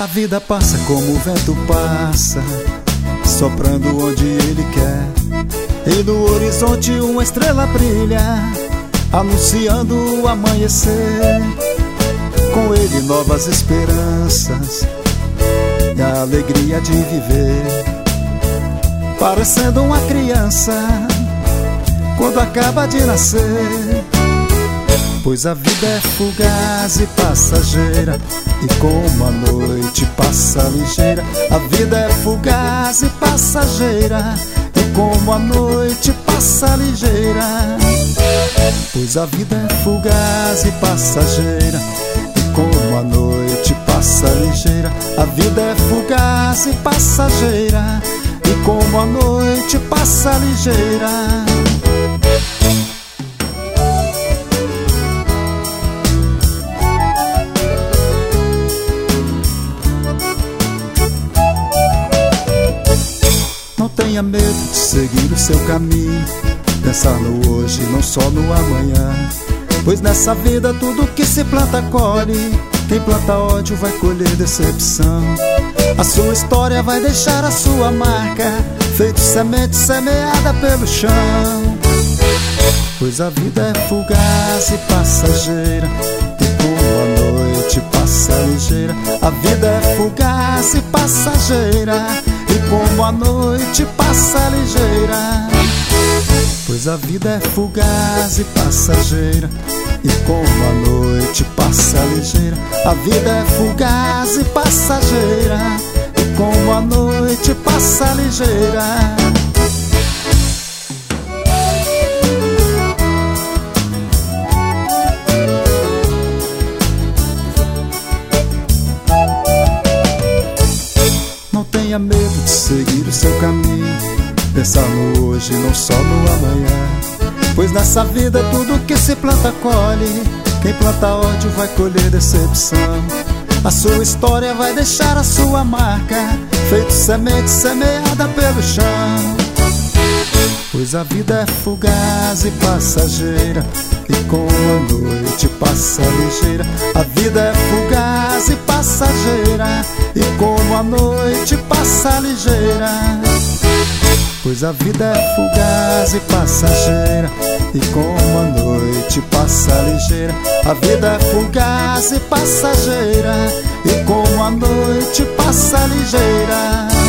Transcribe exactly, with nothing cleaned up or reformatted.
vida passa como o vento passa, soprando onde ele quer. E no horizonte uma estrela brilha, anunciando o amanhecer. Com ele novas esperanças e a alegria de viver, parecendo uma criança quando acaba de nascer. Pois a vida é fugaz e passageira, e como a noite passa ligeira. A vida é fugaz e passageira, e como a noite passa ligeira. Pois a vida é fugaz e passageira, e como a noite passa ligeira. A vida é fugaz e passageira, e como a noite passa ligeira. Não tenha medo de seguir o seu caminho, pensar no hoje, não só no amanhã. Pois nessa vida tudo que se planta colhe, quem planta ódio vai colher decepção. A sua história vai deixar a sua marca, feito semente semeada pelo chão. Pois a vida é fugaz e passageira, e como a noite passa ligeira. A vida é fugaz e passageira, e como a noite passa ligeira. Pois a vida é fugaz e passageira, e como a noite passa ligeira. A vida é fugaz e passageira, e como a noite passa ligeira. Não tenha medo de seguir o seu caminho, pensar no hoje, não só no amanhã. Pois nessa vida tudo que se planta colhe, quem planta ódio vai colher decepção. A sua história vai deixar a sua marca, feito semente semeada pelo chão. Pois a vida é fugaz e passageira, e como a noite passa ligeira. A vida é fugaz e passageira, e como a noite passa ligeira. Pois a vida é fugaz e passageira, e como a noite passa ligeira. A vida é fugaz e passageira, e como a noite passa ligeira.